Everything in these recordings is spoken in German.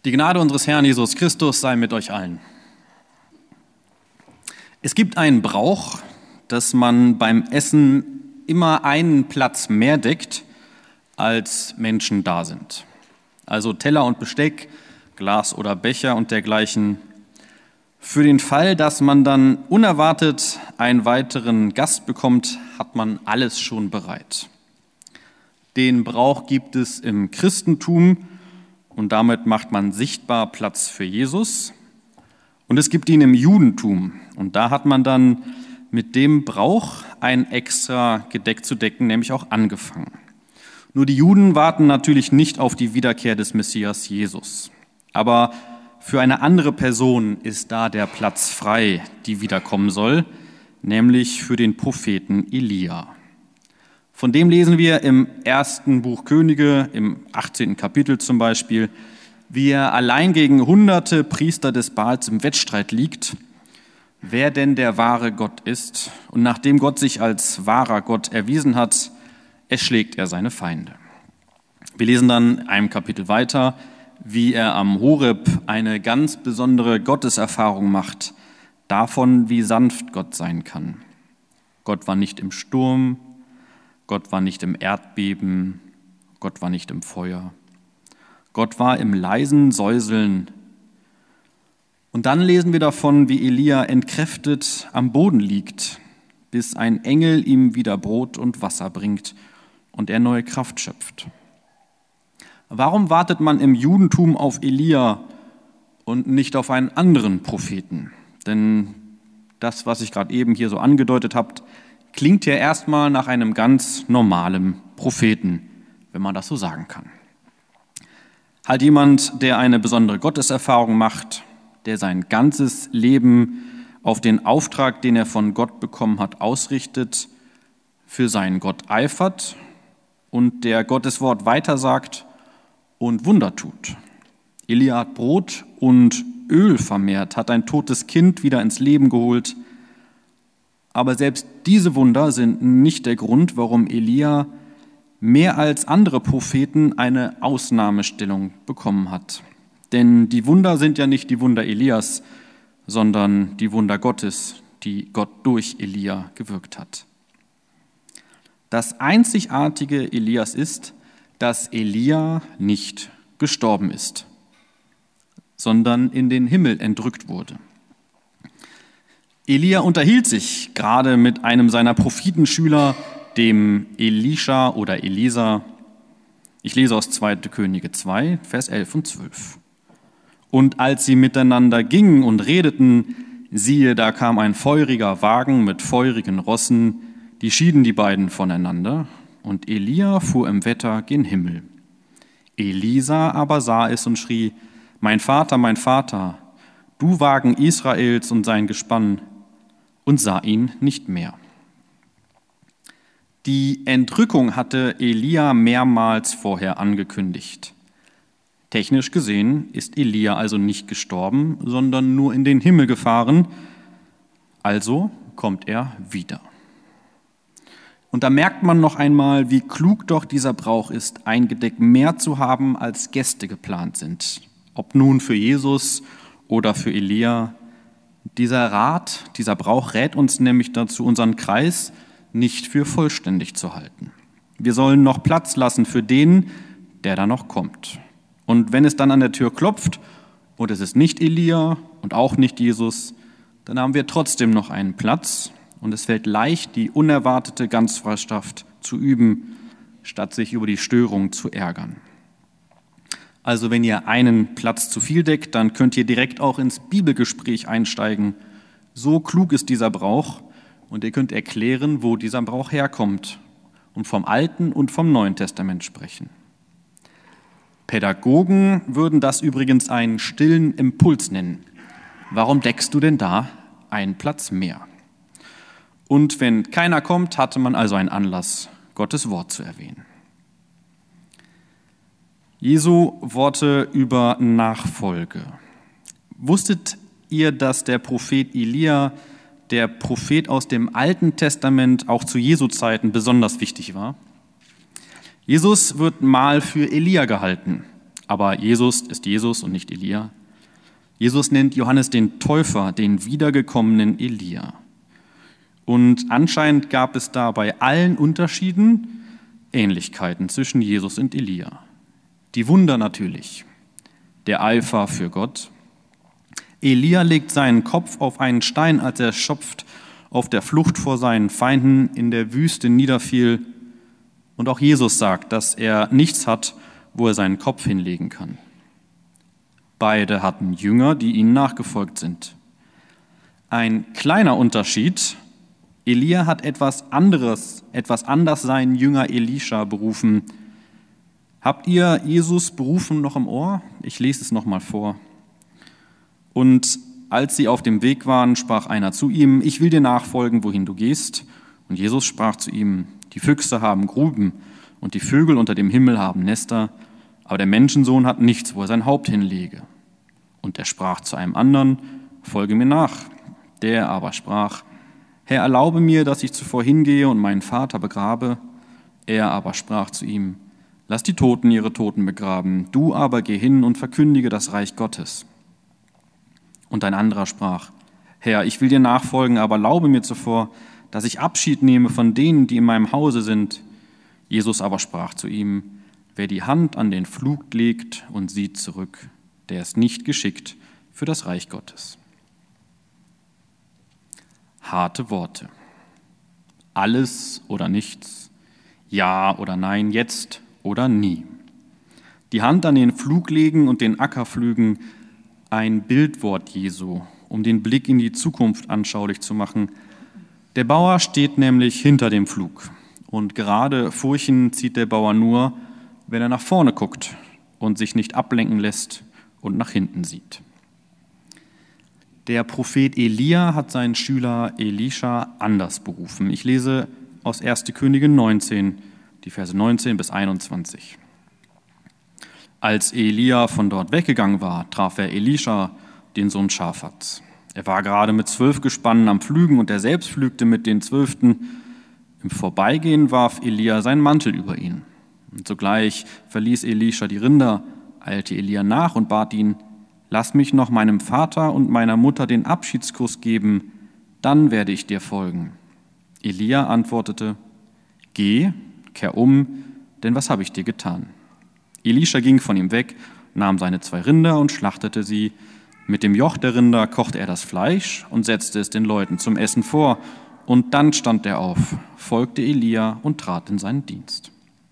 Die Gnade unseres Herrn Jesus Christus sei mit euch allen. Es gibt einen Brauch, dass man beim Essen immer einen Platz mehr deckt, als Menschen da sind. Also Teller und Besteck, Glas oder Becher und dergleichen. Für den Fall, dass man dann unerwartet einen weiteren Gast bekommt, hat man alles schon bereit. Den Brauch gibt es im Christentum und damit macht man sichtbar Platz für Jesus. Und es gibt ihn im Judentum und da hat man dann mit dem Brauch ein extra Gedeck zu decken, nämlich auch angefangen. Nur die Juden warten natürlich nicht auf die Wiederkehr des Messias Jesus. Aber für eine andere Person ist da der Platz frei, die wiederkommen soll, nämlich für den Propheten Elia. Von dem lesen wir im 1. Buch Könige, im 18. Kapitel zum Beispiel, wie er allein gegen hunderte Priester des Baals im Wettstreit liegt, wer denn der wahre Gott ist. Und nachdem Gott sich als wahrer Gott erwiesen hat, erschlägt er seine Feinde. Wir lesen dann in einem Kapitel weiter, wie er am Horeb eine ganz besondere Gotteserfahrung macht, davon, wie sanft Gott sein kann. Gott war nicht im Sturm, Gott war nicht im Erdbeben, Gott war nicht im Feuer. Gott war im leisen Säuseln. Und dann lesen wir davon, wie Elia entkräftet am Boden liegt, bis ein Engel ihm wieder Brot und Wasser bringt und er neue Kraft schöpft. Warum wartet man im Judentum auf Elia und nicht auf einen anderen Propheten? Denn das, was ich gerade eben hier so angedeutet habe, klingt ja erstmal nach einem ganz normalen Propheten, wenn man das so sagen kann. Halt jemand, der eine besondere Gotteserfahrung macht, der sein ganzes Leben auf den Auftrag, den er von Gott bekommen hat, ausrichtet, für seinen Gott eifert und der Gottes Wort weitersagt und Wunder tut. Elia hat Brot und Öl vermehrt, hat ein totes Kind wieder ins Leben geholt. Aber selbst diese Wunder sind nicht der Grund, warum Elia mehr als andere Propheten eine Ausnahmestellung bekommen hat. Denn die Wunder sind ja nicht die Wunder Elias, sondern die Wunder Gottes, die Gott durch Elia gewirkt hat. Das Einzigartige Elias ist, dass Elia nicht gestorben ist, sondern in den Himmel entrückt wurde. Elia unterhielt sich gerade mit einem seiner Prophetenschüler, dem Elisha oder Elisa. Ich lese aus 2. Könige 2, Vers 11 und 12. Und als sie miteinander gingen und redeten, siehe, da kam ein feuriger Wagen mit feurigen Rossen, die schieden die beiden voneinander, und Elia fuhr im Wetter gen Himmel. Elisa aber sah es und schrie, mein Vater, du Wagen Israels und sein Gespann, und sah ihn nicht mehr. Die Entrückung hatte Elia mehrmals vorher angekündigt. Technisch gesehen ist Elia also nicht gestorben, sondern nur in den Himmel gefahren. Also kommt er wieder. Und da merkt man noch einmal, wie klug doch dieser Brauch ist, ein Gedeck mehr zu haben, als Gäste geplant sind. Ob nun für Jesus oder für Elia. Dieser Brauch rät uns nämlich dazu, unseren Kreis nicht für vollständig zu halten. Wir sollen noch Platz lassen für den, der da noch kommt. Und wenn es dann an der Tür klopft und es ist nicht Elia und auch nicht Jesus, dann haben wir trotzdem noch einen Platz und es fällt leicht, die unerwartete Gastfreundschaft zu üben, statt sich über die Störung zu ärgern. Also wenn ihr einen Platz zu viel deckt, dann könnt ihr direkt auch ins Bibelgespräch einsteigen. So klug ist dieser Brauch und ihr könnt erklären, wo dieser Brauch herkommt und vom Alten und vom Neuen Testament sprechen. Pädagogen würden das übrigens einen stillen Impuls nennen. Warum deckst du denn da einen Platz mehr? Und wenn keiner kommt, hatte man also einen Anlass, Gottes Wort zu erwähnen. Jesu Worte über Nachfolge. Wusstet ihr, dass der Prophet Elia, der Prophet aus dem Alten Testament, auch zu Jesu Zeiten besonders wichtig war? Jesus wird mal für Elia gehalten, Aber Jesus ist Jesus und nicht Elia. Jesus nennt Johannes den Täufer, den wiedergekommenen Elia. Und anscheinend gab es da bei allen Unterschieden Ähnlichkeiten zwischen Jesus und Elia. Die Wunder natürlich, der Eifer für Gott. Elia legt seinen Kopf auf einen Stein, als er schopft auf der Flucht vor seinen Feinden in der Wüste niederfiel. Und auch Jesus sagt, dass er nichts hat, wo er seinen Kopf hinlegen kann. Beide hatten Jünger, die ihnen nachgefolgt sind. Ein kleiner Unterschied: Elia hat etwas anders seinen Jünger Elisha berufen. Habt ihr Jesus berufen noch im Ohr? Ich lese es nochmal vor. Und als sie auf dem Weg waren, sprach einer zu ihm: Ich will dir nachfolgen, wohin du gehst. Und Jesus sprach zu ihm: Die Füchse haben Gruben und die Vögel unter dem Himmel haben Nester, aber der Menschensohn hat nichts, wo er sein Haupt hinlege. Und er sprach zu einem anderen: Folge mir nach. Der aber sprach: Herr, erlaube mir, dass ich zuvor hingehe und meinen Vater begrabe. Er aber sprach zu ihm: Lass die Toten ihre Toten begraben, du aber geh hin und verkündige das Reich Gottes. Und ein anderer sprach: Herr, ich will dir nachfolgen, aber erlaube mir zuvor, dass ich Abschied nehme von denen, die in meinem Hause sind. Jesus aber sprach zu ihm: Wer die Hand an den Pflug legt und sieht zurück, der ist nicht geschickt für das Reich Gottes. Harte Worte. Alles oder nichts, ja oder nein, jetzt oder nie. Die Hand an den Pflug legen und den Acker pflügen, ein Bildwort Jesu, um den Blick in die Zukunft anschaulich zu machen. Der Bauer steht nämlich hinter dem Pflug und gerade Furchen zieht der Bauer nur, wenn er nach vorne guckt und sich nicht ablenken lässt und nach hinten sieht. Der Prophet Elia hat seinen Schüler Elisha anders berufen. Ich lese aus 1. Könige 19, die Verse 19 bis 21. Als Elia von dort weggegangen war, traf er Elisha, den Sohn Schafats. Er war gerade mit 12 Gespannen am Pflügen und er selbst pflügte mit den 12. Im Vorbeigehen warf Elia seinen Mantel über ihn. Und sogleich verließ Elisha die Rinder, eilte Elia nach und bat ihn: Lass mich noch meinem Vater und meiner Mutter den Abschiedskuss geben, dann werde ich dir folgen. Elia antwortete: Geh, kehr um, denn was habe ich dir getan? Elisha ging von ihm weg, nahm seine 2 Rinder und schlachtete sie. Mit dem Joch der Rinder kochte er das Fleisch und setzte es den Leuten zum Essen vor. Und dann stand er auf, folgte Elia und trat in seinen Dienst.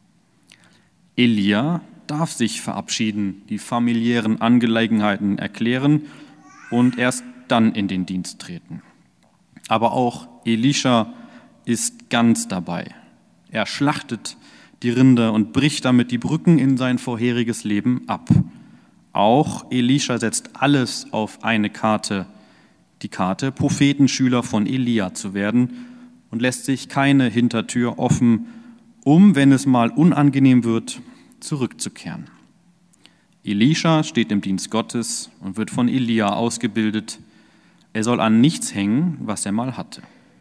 Elia darf sich verabschieden, die familiären Angelegenheiten erklären und erst dann in den Dienst treten. Aber auch Elisha ist ganz dabei. Er schlachtet die Rinder und bricht damit die Brücken in sein vorheriges Leben ab. Auch Elisha setzt alles auf eine Karte, die Karte, Prophetenschüler von Elia zu werden, und lässt sich keine Hintertür offen, um, wenn es mal unangenehm wird, zurückzukehren. Elisha steht im Dienst Gottes und wird von Elia ausgebildet. Er soll an nichts hängen, was er mal hatte.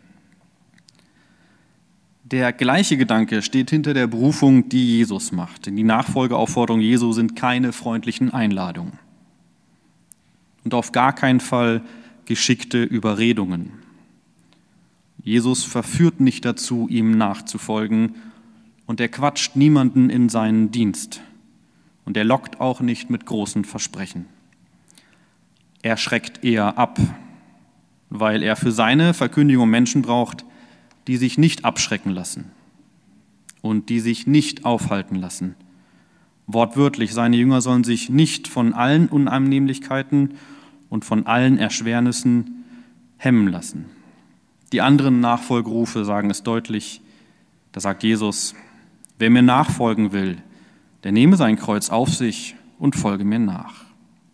Der gleiche Gedanke steht hinter der Berufung, die Jesus macht. Denn die Nachfolgeaufforderungen Jesu sind keine freundlichen Einladungen und auf gar keinen Fall geschickte Überredungen. Jesus verführt nicht dazu, ihm nachzufolgen, und er quatscht niemanden in seinen Dienst. Und er lockt auch nicht mit großen Versprechen. Er schreckt eher ab, weil er für seine Verkündigung Menschen braucht, die sich nicht abschrecken lassen und die sich nicht aufhalten lassen. Wortwörtlich, seine Jünger sollen sich nicht von allen Unannehmlichkeiten und von allen Erschwernissen hemmen lassen. Die anderen Nachfolgerufe sagen es deutlich. Da sagt Jesus: Wer mir nachfolgen will, der nehme sein Kreuz auf sich und folge mir nach.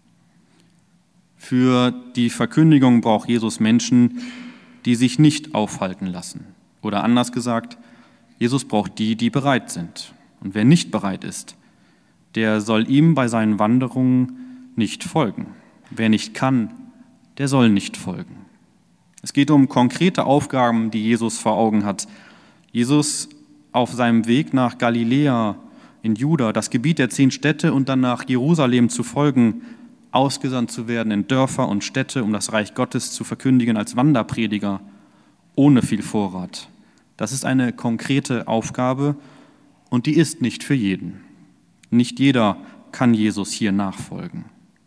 Für die Verkündigung braucht Jesus Menschen, die sich nicht aufhalten lassen. Oder anders gesagt, Jesus braucht die, die bereit sind. Und wer nicht bereit ist, der soll ihm bei seinen Wanderungen nicht folgen. Wer nicht kann, der soll nicht folgen. Es geht um konkrete Aufgaben, die Jesus vor Augen hat. Jesus auf seinem Weg nach Galiläa in Juda, das Gebiet der 10 Städte und dann nach Jerusalem zu folgen, ausgesandt zu werden in Dörfer und Städte, um das Reich Gottes zu verkündigen als Wanderprediger, ohne viel Vorrat. Das ist eine konkrete Aufgabe und die ist nicht für jeden. Nicht jeder kann Jesus hier nachfolgen.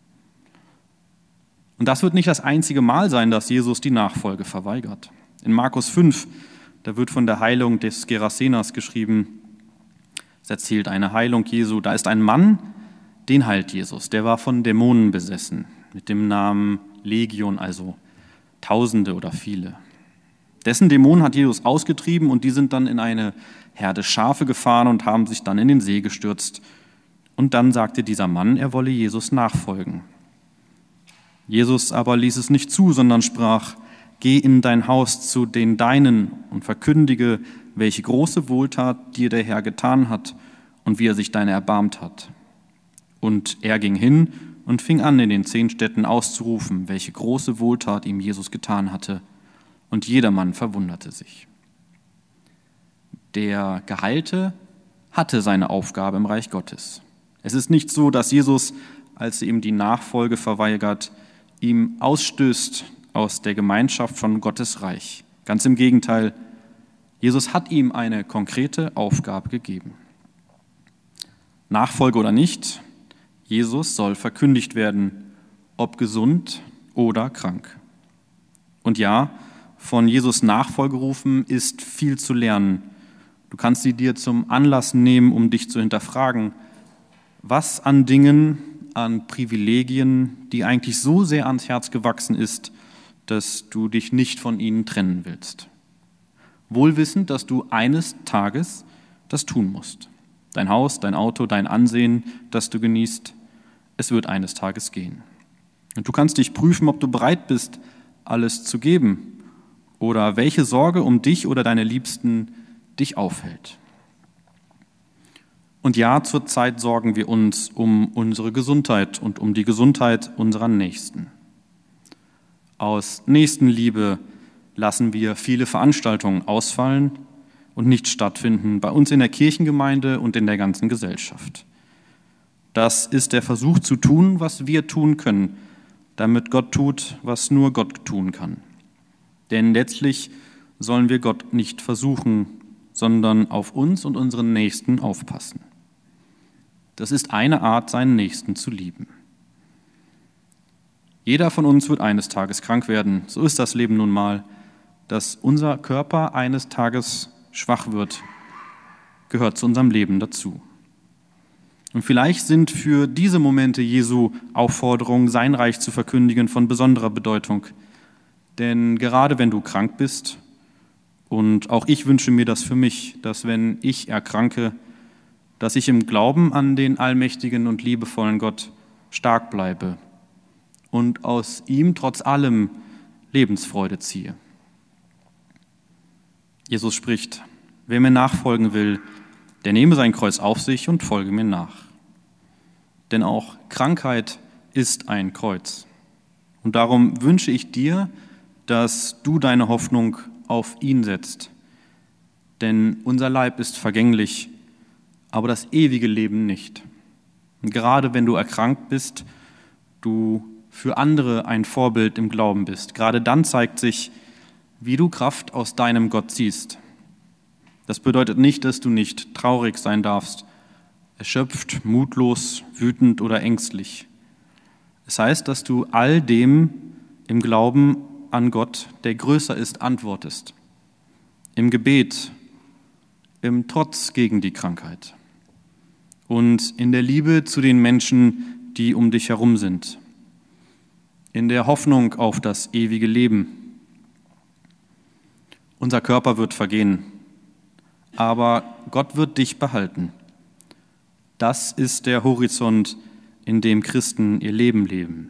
Und das wird nicht das einzige Mal sein, dass Jesus die Nachfolge verweigert. In Markus 5, da wird von der Heilung des Gerasenas geschrieben, es erzählt eine Heilung Jesu. Da ist ein Mann, den heilt Jesus. Der war von Dämonen besessen, mit dem Namen Legion, also Tausende oder viele. Dessen Dämonen hat Jesus ausgetrieben und die sind dann in eine Herde Schafe gefahren und haben sich dann in den See gestürzt. Und dann sagte dieser Mann, er wolle Jesus nachfolgen. Jesus aber ließ es nicht zu, sondern sprach, geh in dein Haus zu den Deinen und verkündige, welche große Wohltat dir der Herr getan hat und wie er sich deiner erbarmt hat. Und er ging hin und fing an, in den 10 Städten auszurufen, welche große Wohltat ihm Jesus getan hatte. Und jedermann verwunderte sich. Der Geheilte hatte seine Aufgabe im Reich Gottes. Es ist nicht so, dass Jesus, als er ihm die Nachfolge verweigert, ihm ausstößt aus der Gemeinschaft von Gottes Reich. Ganz im Gegenteil, Jesus hat ihm eine konkrete Aufgabe gegeben. Nachfolge oder nicht, Jesus soll verkündigt werden, ob gesund oder krank. Und ja, von Jesus Nachfolge rufen ist viel zu lernen. Du kannst sie dir zum Anlass nehmen, um dich zu hinterfragen, was an Dingen, an Privilegien, die eigentlich so sehr ans Herz gewachsen ist, dass du dich nicht von ihnen trennen willst. Wohlwissend, dass du eines Tages das tun musst. Dein Haus, dein Auto, dein Ansehen, das du genießt, es wird eines Tages gehen. Und du kannst dich prüfen, ob du bereit bist, alles zu geben oder welche Sorge um dich oder deine Liebsten dich aufhält. Und ja, zurzeit sorgen wir uns um unsere Gesundheit und um die Gesundheit unserer Nächsten. Aus Nächstenliebe lassen wir viele Veranstaltungen ausfallen und nicht stattfinden, bei uns in der Kirchengemeinde und in der ganzen Gesellschaft. Das ist der Versuch zu tun, was wir tun können, damit Gott tut, was nur Gott tun kann. Denn letztlich sollen wir Gott nicht versuchen, sondern auf uns und unseren Nächsten aufpassen. Das ist eine Art, seinen Nächsten zu lieben. Jeder von uns wird eines Tages krank werden. So ist das Leben nun mal. Dass unser Körper eines Tages schwach wird, gehört zu unserem Leben dazu. Und vielleicht sind für diese Momente Jesu Aufforderung, sein Reich zu verkündigen, von besonderer Bedeutung. Denn gerade wenn du krank bist, und auch ich wünsche mir das für mich, dass wenn ich erkranke, dass ich im Glauben an den allmächtigen und liebevollen Gott stark bleibe und aus ihm trotz allem Lebensfreude ziehe. Jesus spricht, wer mir nachfolgen will, der nehme sein Kreuz auf sich und folge mir nach. Denn auch Krankheit ist ein Kreuz. Und darum wünsche ich dir, dass du deine Hoffnung auf ihn setzt. Denn unser Leib ist vergänglich, aber das ewige Leben nicht. Und gerade wenn du erkrankt bist, du für andere ein Vorbild im Glauben bist, gerade dann zeigt sich, wie du Kraft aus deinem Gott ziehst. Das bedeutet nicht, dass du nicht traurig sein darfst, erschöpft, mutlos, wütend oder ängstlich. Es heißt, dass du all dem im Glauben an Gott, der größer ist, antwortest. Im Gebet, im Trotz gegen die Krankheit und in der Liebe zu den Menschen, die um dich herum sind. In der Hoffnung auf das ewige Leben. Unser Körper wird vergehen, aber Gott wird dich behalten. Das ist der Horizont, in dem Christen ihr Leben leben.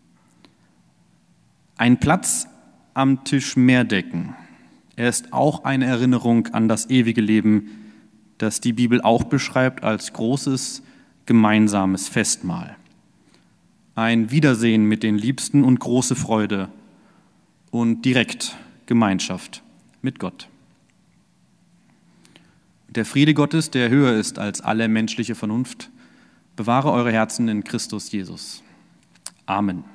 Ein Platz am Tisch mehr decken. Er ist auch eine Erinnerung an das ewige Leben, das die Bibel auch beschreibt als großes gemeinsames Festmahl. Ein Wiedersehen mit den Liebsten und große Freude und direkt Gemeinschaft mit Gott. Der Friede Gottes, der höher ist als alle menschliche Vernunft, bewahre eure Herzen in Christus Jesus. Amen.